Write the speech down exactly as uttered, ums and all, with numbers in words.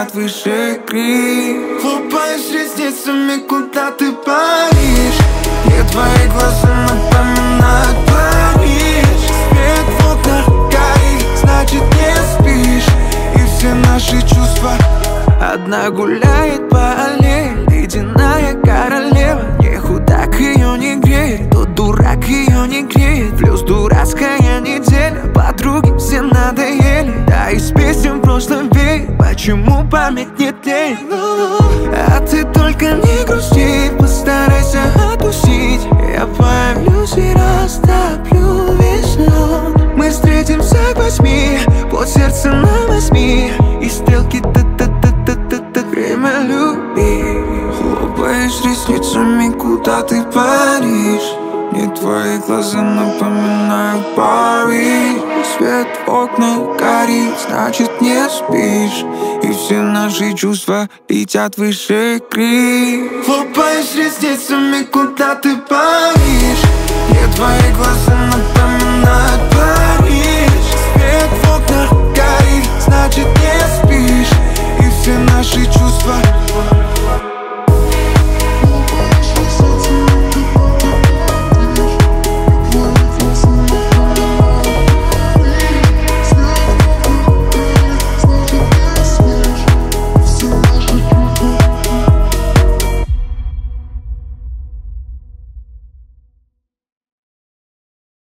летят выше крик. Хлопаешь ресницами, куда ты паришь? Где твои глаза напоминают Париж? Свет в окнах горит, значит не спишь. И все наши чувства. Одна гуляет по аллее, ледяная королева. Не худак ее не греет, тот дурак ее не греет. Плюс дурацкая неделя, подруги все надоели. Да и с песен в прошлом веке, почему память не тлеет? А ты только не грусти, постарайся отпустить. Я появлюсь и растоплю весь лед. Мы встретимся к восьми, полсердца на восьми. И стрелки та-та-та-та-та-та. Время любить. Хлопаешь ресницами, куда ты паришь? Мне твои глаза напоминают Париж. Свет в окнах горит, значит не спишь. И все наши чувства летят выше крик. Хлопаешь ресницами, куда ты паришь? Мне твои глаза напоминают